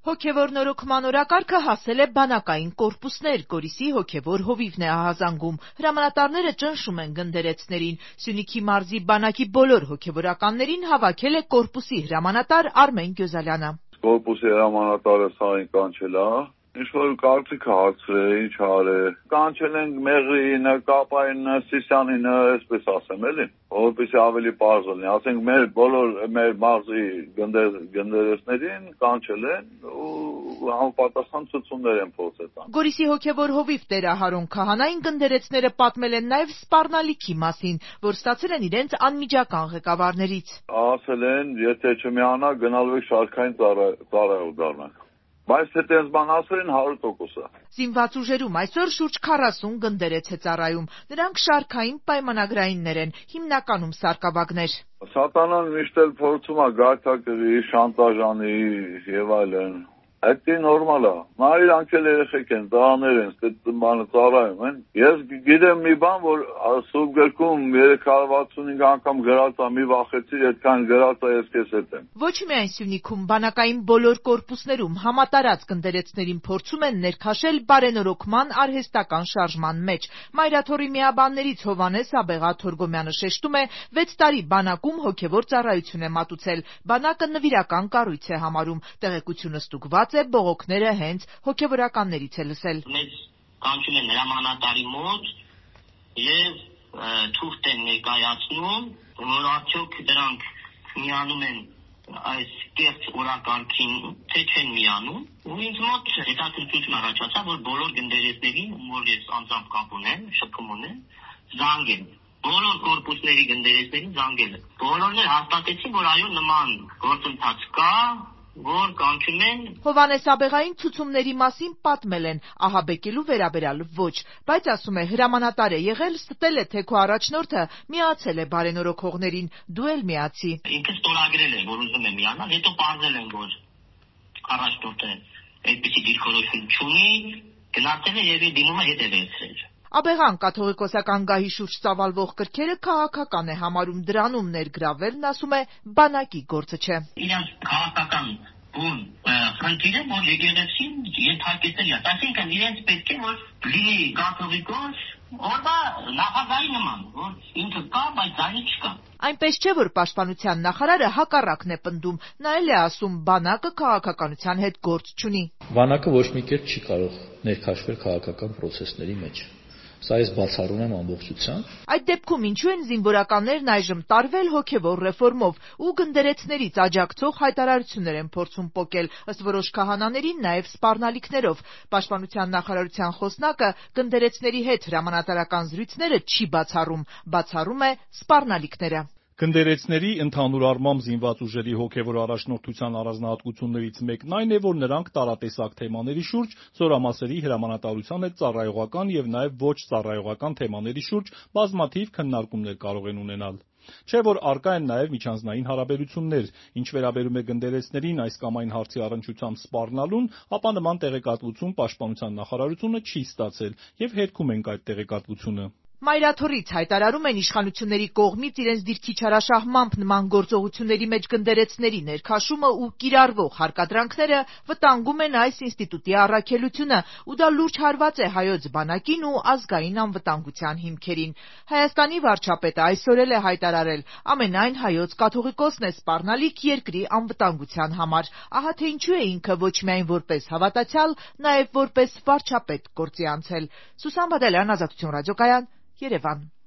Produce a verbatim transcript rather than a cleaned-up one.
Հոգևոր նորոգման օրակարգը հասել է բանակային կորպուսներ, Գորիսի հոգևոր հովիվն է ահազանգում։ Հրամանատարները ճնշում են գնդերեցներին։ Սյունիքի մարզի բանակի բոլոր հոգևորականներին հավաքել է կորպուսի հրամանատար Արմեն Գյոզալյանը։ Կորպուսի հրամանատարը սային կանչել է, ինչ-որ կարծիք հարցրել, ինչ արել։ Կանչել ենք Մեղրիինը, Կապայինը, Սիսյանինը, այսպես ասեմ, էլի, որպեսզի ավելի պարզ լինի։ Ասենք մեր բոլոր մեր մարզի գնդերեսներին կանչել են ու համապատասխան ցուցումներ են փոխել տան։ Գորիսի հոգևոր հովիվ Տեր Ահարոն Քահանային գնդերեցները պատմել են նաև սպառնալիքի մասին, որ ստացել են իրենց անմիջական ղեկավարներից։ Ասել են, եթե չմիանա, գնալու եք շարքային ծառայող դառնանք։ Բայց թե տես բան ասել են հարյուր տոկոս է։ Զինված ուժերում այսօր շուրջ քառասուն գնդերեց է ծառայում։ Նրանք շարքային պայմանագրայիններ են, հիմնականում սարկավագներ։ Սատանան միշտ էլ փորձում է գայթակղի, շանտաժանի եւ այլն։ Այդ նորմալ է։ Նա իրանք էլ երեխեք են, ծառաներ են, այդ բանը ծառայում են։ Ես գիտեմ մի բան, որ Սուրբ գրքում երեք հարյուր վաթսունհինգ անգամ գրած է, մի վախեցիր, այդքան գրած է, ես քեզ հետ եմ։ Ոչ միայն Սյունիքում, բանակային բոլոր կորպուսներում համատարած գնդերեցներին փորձում են ներքաշել բարենորոգման արհեստական շարժման մեջ։ Մայրաթորի միաբաններից Հովհաննես Աբեղա Թորգոմյանը շեշտում է, վեց տարի բանակում հոգևոր ծառայություն է մատուցել։ Բանակը նվիրական կառույց է համարում, տեղեկությունը ստուգված է, բողոքները հենց հոգևորականներից է լսել։ Մեծ կանչում են հրամանատարի մոտ եւ թուղթ են ներկայացնում, որ արդյոք դրանք միանում են այս կեղծ օրակարգին, թե չեն միանում։ Ու ինձ մոտ հետաքրքրություն առաջացավ, որ բոլոր գնդերեցներին, որ ես անձամբ կապ ունեմ, շփում ունեմ, զանգել բոլոր կորպուսների գնդերեցներին զանգել են։ Բոլորն էլ հաստատեցին, որ այո, նման գործընթաց կա, որ կանչում են։ Հովհաննես Աբեղային ցուցումների մասին պատմել են, ահաբեկելու վերաբերյալ ոչ, բայց ասում է հրամանատար է եղել, ստել է, թե քո առաջնորդը միացել է բարենորոգողներին, դու էլ միացի։ Ինքը ստորագրել է, որ ուզում է միանալ, հետո պարզել են, որ առաջնորդը այդպիսի դիրքորոշում չունի, գնացել է եւ դիմումը հետ է վերցրել։ Աբեղան կաթողիկոսական գահի շուրջ ծավալվող կրքերը քաղաքական է համարում, դրանում ներգրավելն, ասում է, բանակի գործը չէ։ Իրանց քաղաքական բուն խնդիրը, որ եկեղեցին ենթարկեցել է, այսինքն իրենց պետք է որ լինի կաթողիկոս, օրվա նախագահի նման, որ ինքը կա, բայց ձայնը չկա։ Այնպես չէ, որ պաշտպանության նախարարը հակառակն է պնդում, նա էլ է ասում, բանակը քաղաքականության հետ գործ չունի։ Բանակը ոչ մի կերպ չի կարող ներքաշվել քաղաքական պրոցեսների մեջ։ Սա ես բացառում եմ ամբողջությամբ։ Այդ դեպքում ինչու են զինվորականներն այժմ տարվել հոգևոր ռեֆորմով ու գնդերեցներից աջակցող հայտարարություններ են փորձում պոկել, ըստ որոշ քահանաների նաև սպառնալիքներով։ Պաշտպանության նախարարության խոսնակը գնդերեցների հետ հրամանատարական զրույցները չի բացառում, բացառում է սպառնալիքները։ Գնդերեցների ընդհանուր առմամբ զինված ուժերի հոգևոր առաջնորդության առանձնահատկություններից մեկն այն է, որ նրանք տարատեսակ թեմաների շուրջ, զորամասերի հրամանատարության հետ ծառայողական եւ նաեւ ոչ ծառայողական թեմաների շուրջ բազմաթիվ քննարկումներ կարող են ունենալ։ Չէ՞ որ առկա են նաև միջանձնային հարաբերություններ, ինչ վերաբերում է գնդերեցներին այս կամ այն հարցի առնչությամբ սպառնալուն, ապա նման տեղեկատվություն պաշտպանության նախարարությունը չի ստացել եւ հերքում ենք այդ տեղեկատվությունը։ Մայրաթորից հայտարարում են իշխանությունների կողմից իրենց դիրքի չարաշահմամբ նման գործողությունների մեջ գնդերեցների ներքաշումը ու կիրառվող հարկադրանքները վտանգում են այս ինստիտուտի առաքելությունը, ու դա լուրջ հարված է հայոց բանակին ու ազգային անվտանգության հիմքերին։ Հայաստանի վարչապետը այսօր էլ է հայտարարել, ամենայն հայոց կաթողիկոսն է սպառնալիք երկրի անվտանգության համար։ Ահա թե ինչու է ինքը ոչ միայն որպես հավատացյալ, նաև որպես վարչապետ գործի անցել։ Սուսան Բադալյան, Ազատություն ռադիոկայան, Երևան։